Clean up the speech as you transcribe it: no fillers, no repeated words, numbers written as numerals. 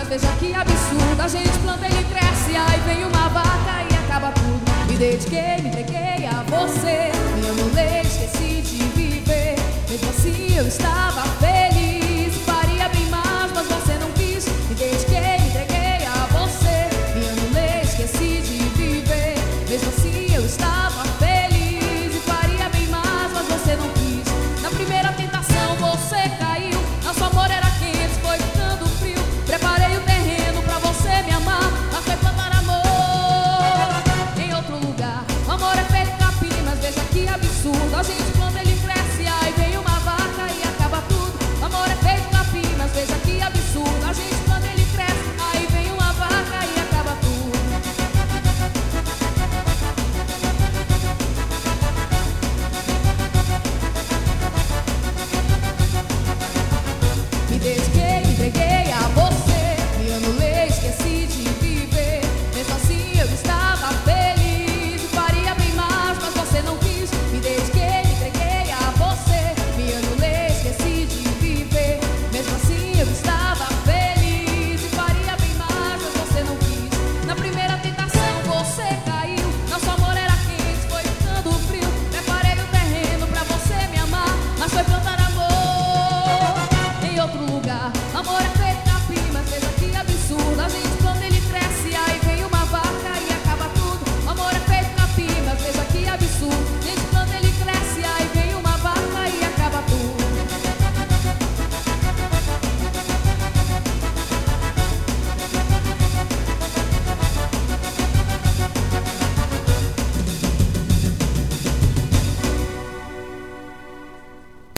mas veja que absurdo. A gente planta, ele cresce, aí vem uma vaca e acaba tudo. Me dediquei, me entreguei a você, me anulei, esqueci de viver. Mesmo assim eu estava feliz, faria bem mais, mas você não quis. Me dediquei, me entreguei a você, me anulei, esqueci de viver. Mesmo assim eu estava feliz e faria bem mais, mas você não quis. Na primeira tentação você caiu, nosso amor era quente, foi ficando frio. Preparei o terreno pra você me amar, mas foi plantar amor em outro lugar. O amor é feito capim, mas veja que absurdo. A gente planta, ele cresce, aí vem uma vaca e acaba tudo. O amor é feito capim, mas veja que absurdo. A gente planta, ele cresce, aí vem uma vaca e acaba tudo. Me